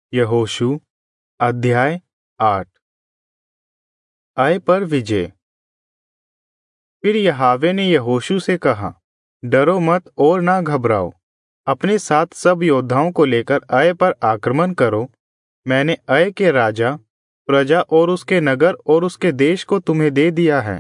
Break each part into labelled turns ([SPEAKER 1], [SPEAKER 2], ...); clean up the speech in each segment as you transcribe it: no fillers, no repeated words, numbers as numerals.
[SPEAKER 1] यहोशू अध्याय 8। आय पर विजय। फिर यहोवा ने यहोशू से कहा, डरो मत और ना घबराओ, अपने साथ सब योद्धाओं को लेकर आय पर आक्रमण करो। मैंने आय के राजा, प्रजा और उसके नगर और उसके देश को तुम्हें दे दिया है।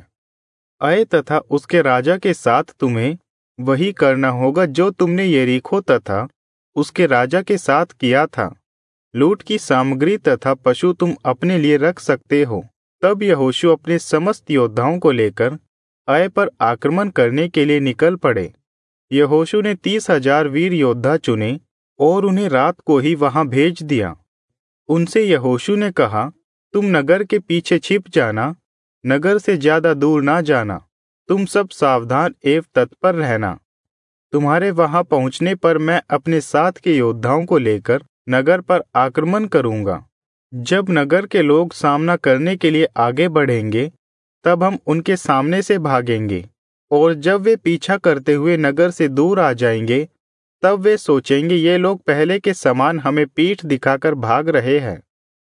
[SPEAKER 1] आय तथा उसके राजा के साथ तुम्हें वही करना होगा जो तुमने यरीहो तथा उसके राजा के साथ किया था। लूट की सामग्री तथा पशु तुम अपने लिए रख सकते हो। तब यहोशू अपने समस्त योद्धाओं को लेकर आय पर आक्रमण करने के लिए निकल पड़े। यहोशू ने 30,000 वीर योद्धा चुने और उन्हें रात को ही वहां भेज दिया। उनसे यहोशू ने कहा, तुम नगर के पीछे छिप जाना, नगर से ज्यादा दूर ना जाना। तुम सब सावधान एवं तत्पर रहना। तुम्हारे वहां पहुंचने पर मैं अपने साथ के योद्धाओं को लेकर नगर पर आक्रमण करूंगा। जब नगर के लोग सामना करने के लिए आगे बढ़ेंगे, तब हम उनके सामने से भागेंगे, और जब वे पीछा करते हुए नगर से दूर आ जाएंगे, तब वे सोचेंगे ये लोग पहले के समान हमें पीठ दिखाकर भाग रहे हैं।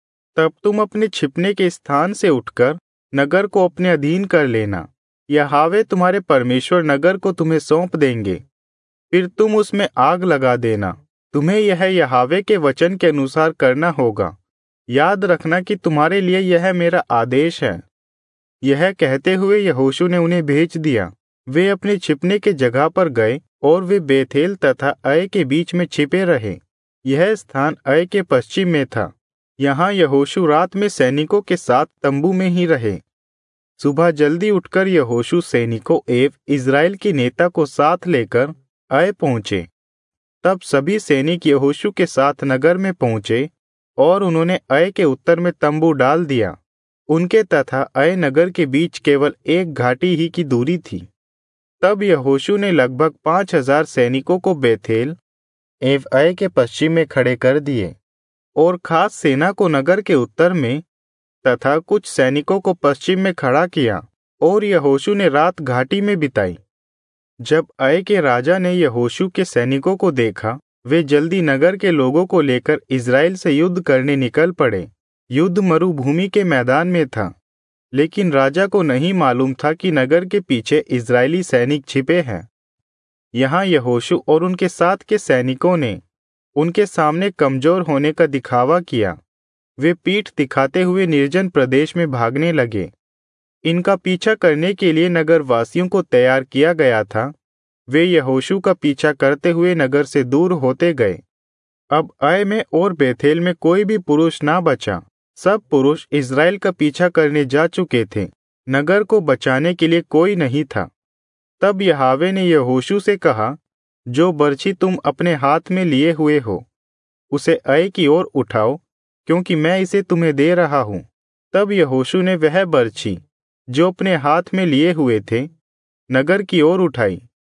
[SPEAKER 1] तब तुम अपने छिपने के स्थान से उठकर नगर को अपने अधीन कर लेना। यहोवा तुम्हारे परमेश्वर नगर को तुम्हें सौंप देंगे। फिर तुम उसमें आग लगा देना। तुम्हें यह यहोवा के वचन के अनुसार करना होगा। याद रखना कि तुम्हारे लिए यह मेरा आदेश है। यह कहते हुए यहोशू ने उन्हें भेज दिया। वे अपने छिपने के जगह पर गए और वे बेथेल तथा आय के बीच में छिपे रहे। यह स्थान आय के पश्चिम में था। यहाँ यहोशू रात में सैनिकों के साथ तंबू में ही रहे। सुबह जल्दी उठकर यहोशू सैनिकों एवं इस्राएल के नेता को साथ लेकर आय पहुंचे। तब सभी सैनिक यहोशू के साथ नगर में पहुंचे और उन्होंने आय के उत्तर में तंबू डाल दिया। उनके तथा आय नगर के बीच केवल एक घाटी ही की दूरी थी। तब यहोशू ने लगभग 5,000 सैनिकों को बेथेल एवं आय के पश्चिम में खड़े कर दिए और खास सेना को नगर के उत्तर में तथा कुछ सैनिकों को पश्चिम में खड़ा किया, और यहोशू ने रात घाटी में बिताई। जब आय के राजा ने यहोशू के सैनिकों को देखा, वे जल्दी नगर के लोगों को लेकर इस्राएल से युद्ध करने निकल पड़े। युद्ध मरुभूमि के मैदान में था, लेकिन राजा को नहीं मालूम था कि नगर के पीछे इस्राएली सैनिक छिपे हैं। यहाँ यहोशू और उनके साथ के सैनिकों ने उनके सामने कमजोर होने का दिखावा किया। वे पीठ दिखाते हुए निर्जन प्रदेश में भागने लगे। इनका पीछा करने के लिए नगर वासियों को तैयार किया गया था। वे यहोशू का पीछा करते हुए नगर से दूर होते गए। अब आय में और बेथेल में कोई भी पुरुष ना बचा। सब पुरुष इस्राएल का पीछा करने जा चुके थे। नगर को बचाने के लिए कोई नहीं था। तब यहोवा ने यहोशू से कहा, जो बर्छी तुम अपने हाथ में लिए हुए हो, उसे आय की ओर उठाओ, क्योंकि मैं इसे तुम्हें दे रहा हूं। तब यहोशू ने वह बर्छी जो अपने हाथ में लिए हुए थे, नगर की ओर उठाई।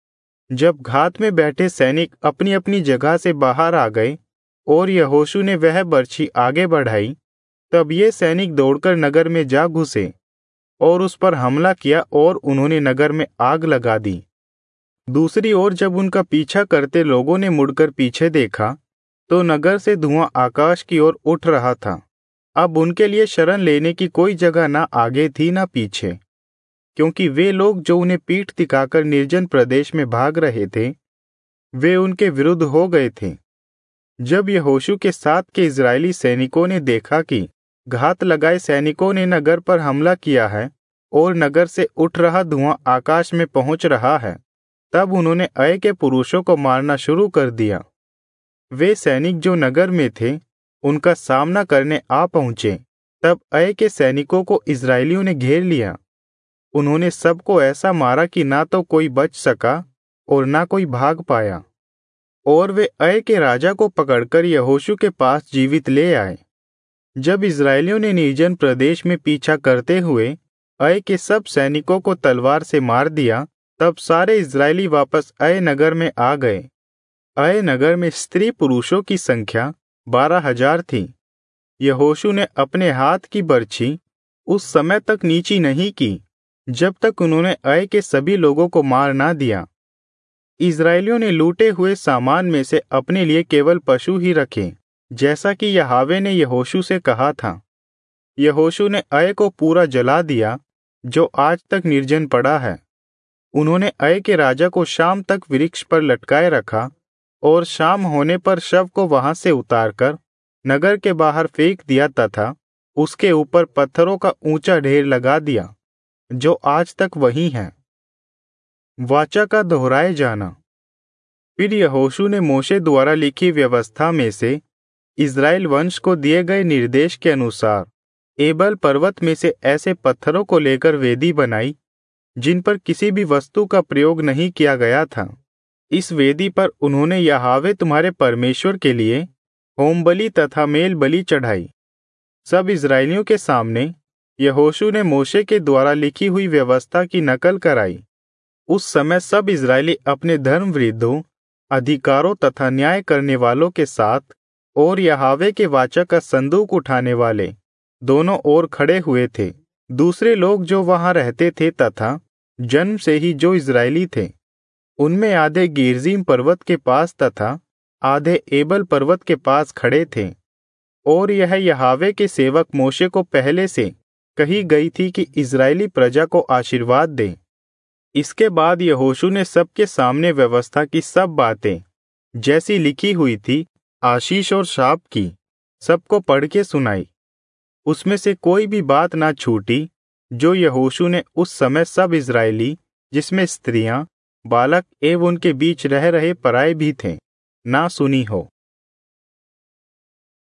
[SPEAKER 1] जब घात में बैठे सैनिक अपनी अपनी जगह से बाहर आ गए और यहोशू ने वह बर्छी आगे बढ़ाई, तब ये सैनिक दौड़कर नगर में जा घुसे और उस पर हमला किया और उन्होंने नगर में आग लगा दी। दूसरी ओर जब उनका पीछा करते लोगों ने मुड़कर पीछे देखा, तो नगर से धुआं आकाश की ओर उठ रहा था। अब उनके लिए शरण लेने की कोई जगह ना आगे थी ना पीछे, क्योंकि वे लोग जो उन्हें पीठ दिखाकर निर्जन प्रदेश में भाग रहे थे, वे उनके विरुद्ध हो गए थे। जब यहोशू के साथ के इस्राएली सैनिकों ने देखा कि घात लगाए सैनिकों ने नगर पर हमला किया है और नगर से उठ रहा धुआं आकाश में पहुंच रहा है, तब उन्होंने आय के पुरुषों को मारना शुरू कर दिया। वे सैनिक जो नगर में थे, उनका सामना करने आ पहुंचे। तब आय के सैनिकों को इस्राएलियों ने घेर लिया। उन्होंने सबको ऐसा मारा कि ना तो कोई बच सका और ना कोई भाग पाया। और वे आय के राजा को पकड़कर यहोशू के पास जीवित ले आए। जब इस्राएलियों ने निर्जन प्रदेश में पीछा करते हुए आय के सब सैनिकों को तलवार से मार दिया, तब सारे इस्राएली वापस आय नगर में आ गए। आय नगर में स्त्री पुरुषों की संख्या 12,000 थी। यहोशू ने अपने हाथ की बर्छी उस समय तक नीची नहीं की जब तक उन्होंने आय के सभी लोगों को मार ना दिया। इस्राएलियों ने लूटे हुए सामान में से अपने लिए केवल पशु ही रखे, जैसा कि यहोवा ने यहोशू से कहा था। यहोशू ने अय को पूरा जला दिया, जो आज तक निर्जन पड़ा है। उन्होंने अय के राजा को शाम तक वृक्ष पर लटकाए रखा और शाम होने पर शव को वहां से उतारकर नगर के बाहर फेंक दिया तथा उसके ऊपर पत्थरों का ऊंचा ढेर लगा दिया, जो आज तक वहीं है। वाचा का दोहराए जाना। फिर यहोशू ने मोशे द्वारा लिखी व्यवस्था में से इस्राएल वंश को दिए गए निर्देश के अनुसार एबल पर्वत में से ऐसे पत्थरों को लेकर वेदी बनाई जिन पर किसी भी वस्तु का प्रयोग नहीं किया गया था। इस वेदी पर उन्होंने यहोवा तुम्हारे परमेश्वर के लिए होमबलि तथा मेल बलि चढ़ाई। सब इस्राएलियों के सामने यहोशू ने मोशे के द्वारा लिखी हुई व्यवस्था की नकल कराई। उस समय सब इस्राएली अपने धर्मवृद्धों, अधिकारों तथा न्याय करने वालों के साथ और यहोवा के वाचा का संदूक उठाने वाले दोनों ओर खड़े हुए थे। दूसरे लोग जो वहां रहते थे तथा जन्म से ही जो इस्राएली थे, उनमें आधे गिर्जीम पर्वत के पास तथा आधे एबल पर्वत के पास खड़े थे। और यह यहोवा के सेवक मोशे को पहले से कही गई थी कि इस्राएली प्रजा को आशीर्वाद दे। इसके बाद यहोशू ने सबके सामने व्यवस्था की सब बातें जैसी लिखी हुई थी, आशीष और शाप की, सबको पढ़ के सुनाई। उसमें से कोई भी बात ना छूटी जो यहोशू ने उस समय सब इस्राएली, जिसमें स्त्रियां, बालक एवं उनके बीच रह रहे पराए भी थे, ना सुनी हो।